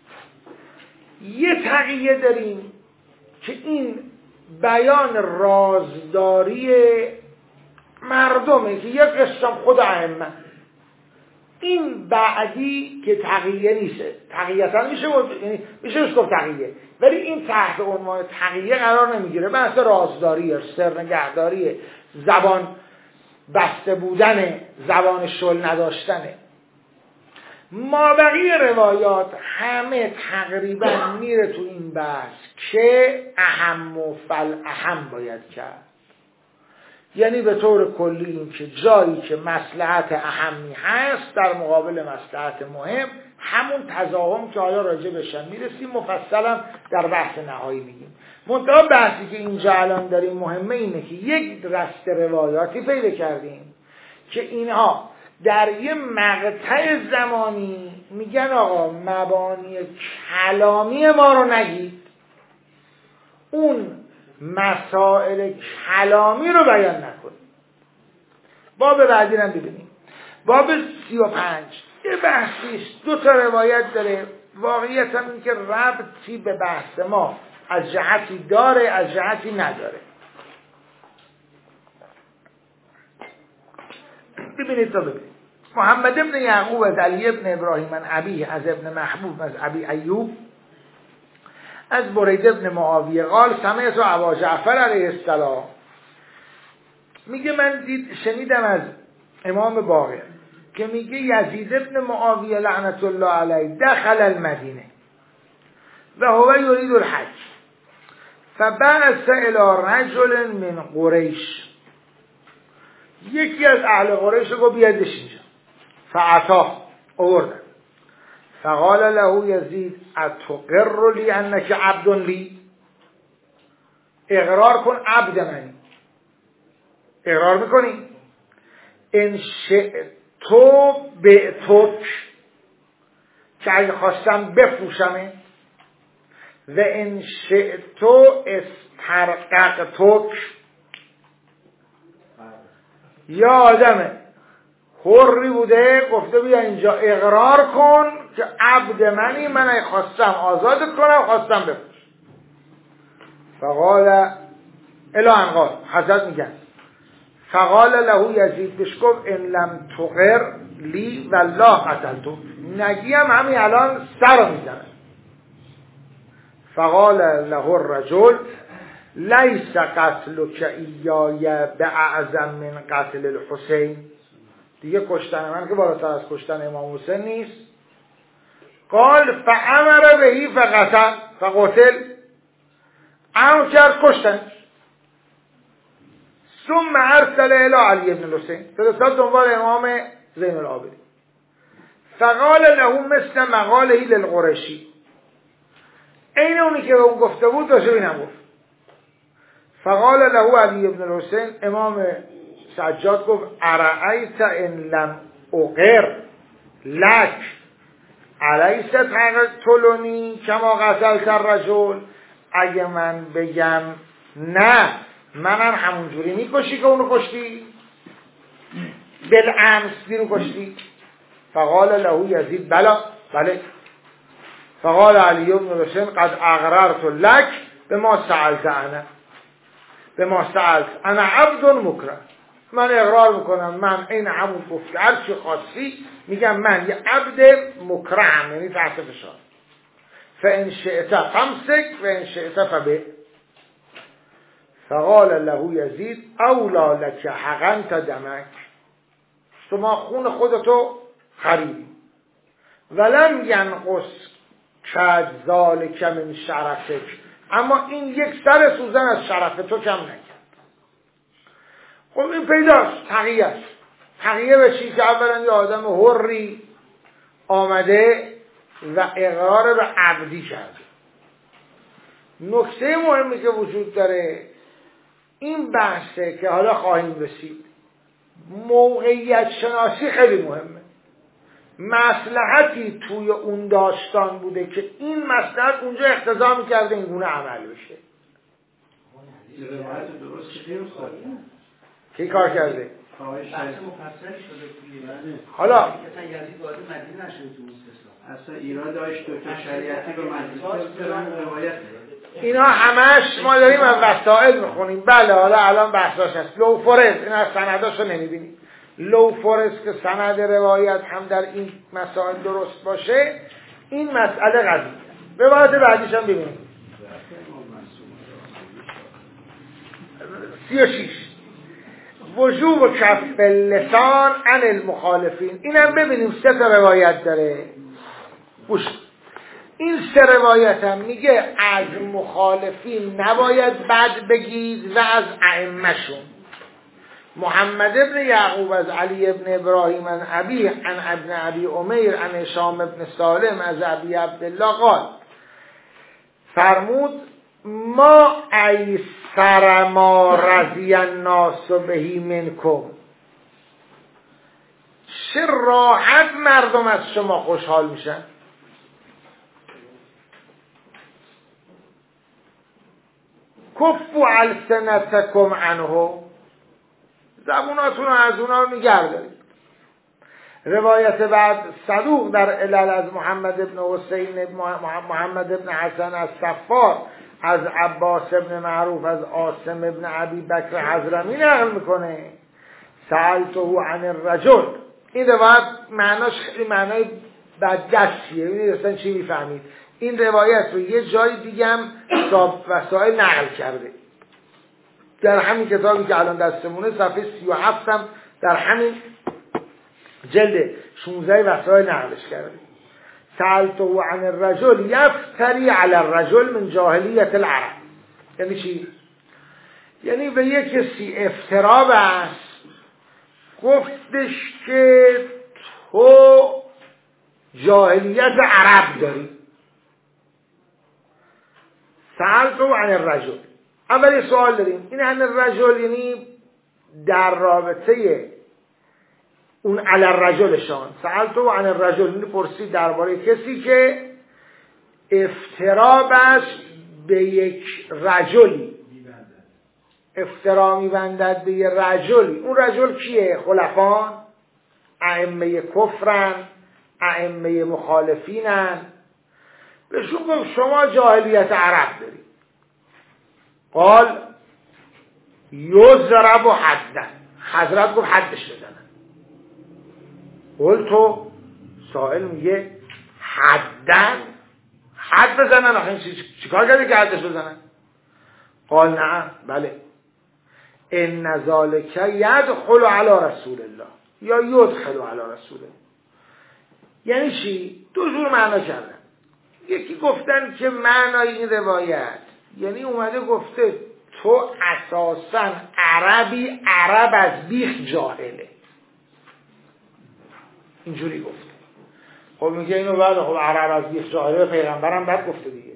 یه تقیه داریم که این بیان رازداری مردمه که یک قسم خود ائمه. این بعدی که تقیه نیست، تقیه‌تن میشه یعنی میشه گفت تقیه، ولی این تحت عنوان تقیه قرار نمیگیره. بحث رازداریه، سر نگهداریه، زبان بسته بودن، زبان شل نداشتنه. مابقی روایات همه تقریبا میره تو این بحث که اهم و فل اهم باید کرد. یعنی به طور کلی این که جایی که مصلحت اهمی هست در مقابل مصلحت مهم، همون تضاهم که حالا راجع بهش میرسیم مفصلا در بحث نهایی میگیم. منتها بحثی که اینجا الان داریم مهمه اینه که یک رست روایاتی پیدا کردیم که اینها در یه مقطع زمانی میگن آقا مبانی کلامی ما رو نگید، اون مسائل کلامی رو بیان نکنید. باب بعدی رو ببینیم، باب سی و پنج یه بحثیست، دو تا روایت داره. واقعیت هم این که ربطی به بحث ما از جهتی داره از جهتی نداره. ببینید تا ببینید. محمد ابن یعقوب از علی ابن ابراهیم از ابی از ابن محبوب از ابی ایوب از برید ابن معاویه قال سمعت ابا جعفر علیه السلام، میگه من دید شنیدم از امام باقر که میگه یزید ابن معاویه لعنت الله علیه دخل المدینه و هو یرید الحج فبعث الی رجل من قریش، یکی از اهل قریش رو بیادش اینجا، فعطا آوردن. فقال له یزید اتقر لی انک عبد لی، اقرار کن عبد منی، اقرار میکنی؟ ان شئتو بعتک، که اگه خواستم بفروشمه، و ان شئتو استرققتک، یا آدمه حری بوده گفته بیا اینجا اقرار کن که عبد منی، من اگه خواستم آزادت کنم خواستم بفروش. فقال الی انقال، حضرت میگن فقال له یزید بهش گفت ان لم تقر لی والله قتلتو، نگیم همین الان سر رو میزنه. فقال له الرجل لیس قتلک ایای باعظم من قتل الحسین، دیگه کشتن من که بالاتر از کشتن امام حسین نیست. قال فامر بهی فقتل فقتل، امر کرد کشتن. ثم ارسل الى علی ابن الحسین، فرستاد دنبال امام زین العابدین. فقال له مثل مقاله للقرشی، این اونی که به اون گفته بود داشته اینم گفت. فقال له علی ابن الحسین، امام سجاد گفت ارأیت ان لم اقر لک علیس تقتلونی کما قتلت الرجل، اگه من بگم نه منم همونجوری میکشی که اونو کشتی، بالامس بیرو کشتی. فقال له یزید بلا، بله. فقال علی بن حسین قد اقررت لک بما سألت انا بما سألت انا عبد مکره، من اقرار میکنم من این همون گفت هر چی خاصی میگم من یه عبد مکرم، یعنی تحت فشار. فان شئت فامسک و ان شئت فبه. فقال له یزید اولا لک حقنت دمک، شما خون خودتو خریدی. ولم ینقص کج ذالک من شرفک، اما این یک سر سوزن از شرف تو کم نکرد. خب این پیداست تقیه است. تقیه به چی؟ که اولا یه آدم حری آمده و اقرار به عبدی کرده. نکته مهمی که وجود داره این بحثه که حالا خواهیم رسید، موقعیت شناسی خیلی مهمه. مصلحتی توی اون داستان بوده که این مصلحت اونجا اقتضا می‌کرده این گونه عمل بشه. کی کار کرده؟ حالا اصلا ایران داشت دو تا شریعتی رو مجلس روایت اینا همش ما داریم از وسائل میخونیم. بله حالا الان بحثاش هست. لو فورس این از سنداشو نمیبینیم. لو فورس که سند روایت هم در این مسائل درست باشه این مسئله قضیه. روایت بعدیش هم ببینیم. سی و شیش وجوب کف اللسان عن المخالفین. اینم ببینیم سه تا روایت داره. گوش این سه روایت هم میگه از مخالفین نباید بد بگید و از ائمه‌شون. محمد ابن یعقوب از علی ابن ابراهیم عن ابی عن ابن ابی امیر عن هشام ابن سالم از ابی عبدالله قال فرمود ما ایسر ما رضی الناس بهی منکم، چه راحت مردم از شما خوشحال میشن. کفو السنتکم عنه، زبوناتون رو از اونا نگه دارید. روایت بعد صدوق در علل از محمد ابن حسین محمد ابن حسن از صفار از عباس ابن معروف از عاصم ابن ابی بکر حضرمی نقل میکنه سألته عن الرجل. این روایت معناش خیلی معنای بددستیه. این اصلا چی میفهمید؟ این روایت رو یه جای دیگه هم وسائل نقل کرده. در همین کتابی که الان دستمونه صفحه سی و هفت هم در همین جلد شانزده وسائل نقلش کرده. سألته عن الرجل یفتری علی الرجل من جاهلیت العرب. یعنی چی؟ یعنی به یک کسی افترا بس گفتش که تو جاهلیت عرب داری. سألته عن الرجل. اول یه سوال داریم. این عن الرجل یعنی در رابطه اون علی الرجلشان. سألته عن الرجل یعنی پرسید درباره کسی که افترا بس به یک رجلی، افترا میبندد به یک رجلی. اون رجل کیه؟ خلفان، ائمه کفرن، ائمه مخالفینن. بهشون گفت شما جاهلیت عرب داری. قال یضرب حدا. حضرت گفت حدش بزنن. قل تو سائل میگه حدن، حد بزنن. آخه چیکار کرده که حدش بزنن؟ قال نه، بله. ان ذالک یدخل علی رسول الله یا یدخل علی رسول الله. یعنی چی؟ دو جور معنا کردن. یکی گفتن که معنای این روایت یعنی اومده گفته تو اساسا عربی، عرب از بیخ جاهله. اینجوری گفته. خب میگه اینو بعد خب عرب از بیخ جاهله پیغمبرم بعد گفته دیگه.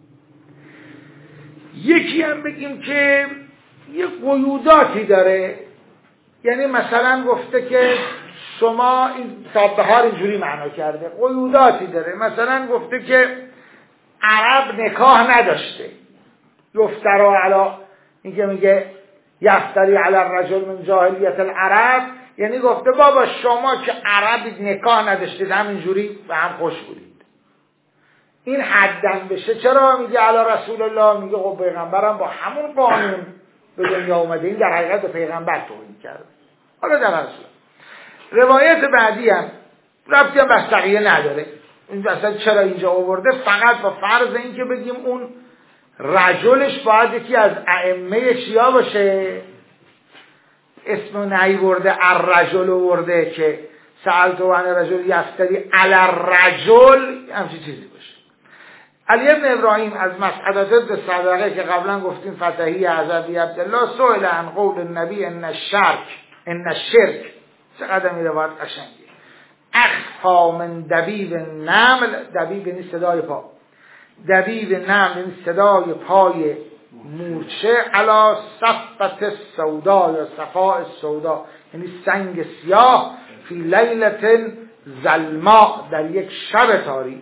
یکی هم بگیم که یه قیوداتی داره. یعنی مثلا گفته که شما این تا بهار اینجوری معنا کرده، قیوداتی داره. مثلا گفته که عرب نکاح نداشته، یفترا علی، این که میگه یفتری علی الرجل من جاهلیت العرب، یعنی گفته بابا شما که عربید نکاح نداشتید همینجوری به هم خوش بودید. این حدن بشه. چرا میگه علی رسول الله؟ میگه خب پیغمبرم با همون قانون به دنیا اومده، این در حقیقت به پیغمبر توهین کرده. حالا در اصل روایت بعدی هم ربطی هم بحث تقیه نداره، این مثلا چرا اینجا آورده؟ فقط با فرض این که بگیم اون رجلش باید یکی از ائمه شیعه باشه، اسم نیورده الرجل ورده که سألتو عن رجل یفتری علی الرجل، همچین چیزی باشه. علی ابن ابراهیم از مسعدة ضد صدقه که قبلا گفتیم فتحی عزبی عبدالله سئل عن قول النبی ان الشرک ان الشرک، چقدر می روایت قشنگی، اخفا من دبیب نمل، دبیب یعنی صدای پا، دبیب نمل یعنی صدای پای مورچه، علی صفت سودا یا صفاء سودا یعنی سنگ سیاه، فی لیلة ظلماء در یک شب تاریک.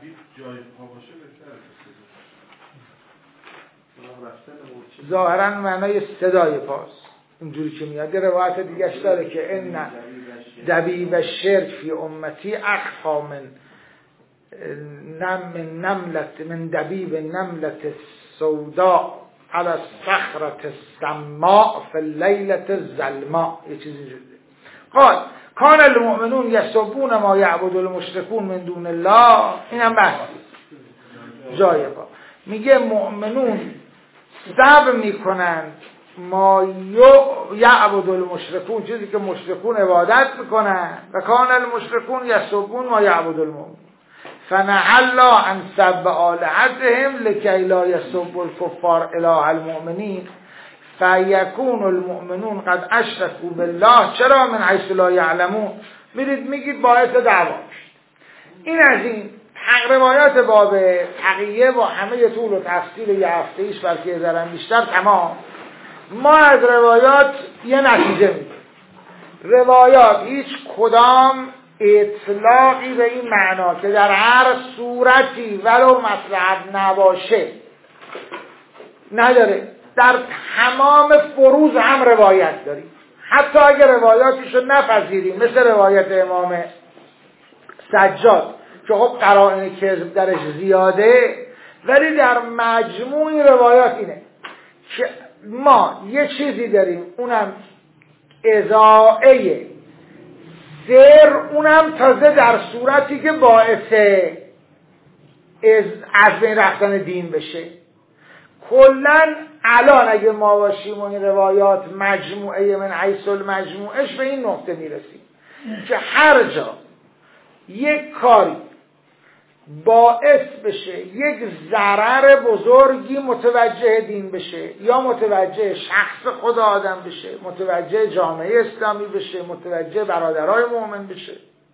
ظاهرا معنای صدای پاست اینجوری که میاد. روایت دیگه داره که ان دبیب الشرک فی امتی اخفا من نم من نملت من دبیب نملت سودا على الصخرة السماء فی اللیلة الظلماء، یه چیزی اینجوری. قال کان المؤمنون یسبون ما یعبد المشرکون من دون الله، اینم بحث جای پا. میگه مؤمنون سب میکنند ما یعبد المشرکون، چیزی که مشرکون عبادت میکنن، و کان المشرکون یسبون ما یعبد المؤمنون فنهى الله عن سب آلهتهم لکی لا یسب الکفار اله المؤمنین فیکون المؤمنون قد اشرکوا بالله چرا من حیث لا یعلمون. میرید میگید باعث دعوا. این از این روایات باب تقیه با همه طول و تفصیل یه هفته ایش بلکه ذرم بیشتر تمام. ما از روایات یه نتیجه میدیم. روایات هیچ کدام اطلاقی به این معنا که در هر صورتی ولو مصلحت نباشه نداره. در تمام فروض هم روایت داریم، حتی اگر روایاتیشو نپذیریم مثل روایت امام سجاد که خب قرائن کذب درش زیاده، ولی در مجموع این روایات اینه که ما یه چیزی داریم اونم اضاعه سر، اونم تازه در صورتی که باعث از بین رفتن دین بشه. کلن الان اگه ما باشیم و این روایات مجموعه من حیث المجموعش به این نقطه میرسیم که هر جا یک کاری باعث بشه یک ضرر بزرگی متوجه دین بشه یا متوجه شخص خود آدم بشه، متوجه جامعه اسلامی بشه، متوجه برادرای مؤمن بشه،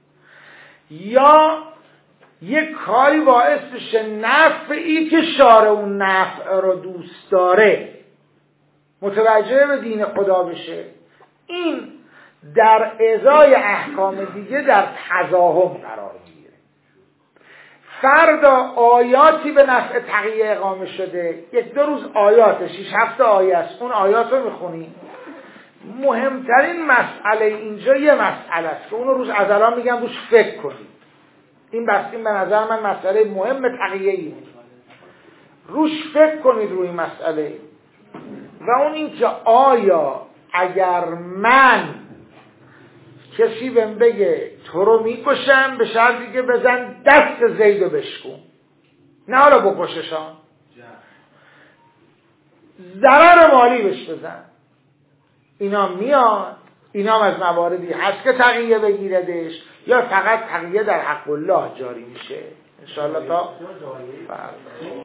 یا یک کاری باعث بشه نفعی که شارع اون نفع رو دوست داره متوجه به دین خدا بشه، این در ازای احکام دیگه در تضاهم قرار میگیره. فردا آیاتی به نفع تقیه اقامه شده، یک دو روز آیات شیش هفت آیه است، اون آیات رو میخونیم. مهمترین مسئله اینجا یه مسئله است که اون روز از الان میگم روش فکر کنید. این بستیم به نظر من مسئله مهم تقیه ای، روش فکر کنید روی مسئله. و اون این که آیا اگر من کسی بهم بگه تو رو میکشم به شرطی که بزن دست زیدو بشکن، نه حالا بکششان، ضرر مالی بهش بزن، اینا میاد، اینا از مواردی هست که تقیه بگیردش یا فقط تقیه در حق الله جاری میشه انشاءالله تا فردا.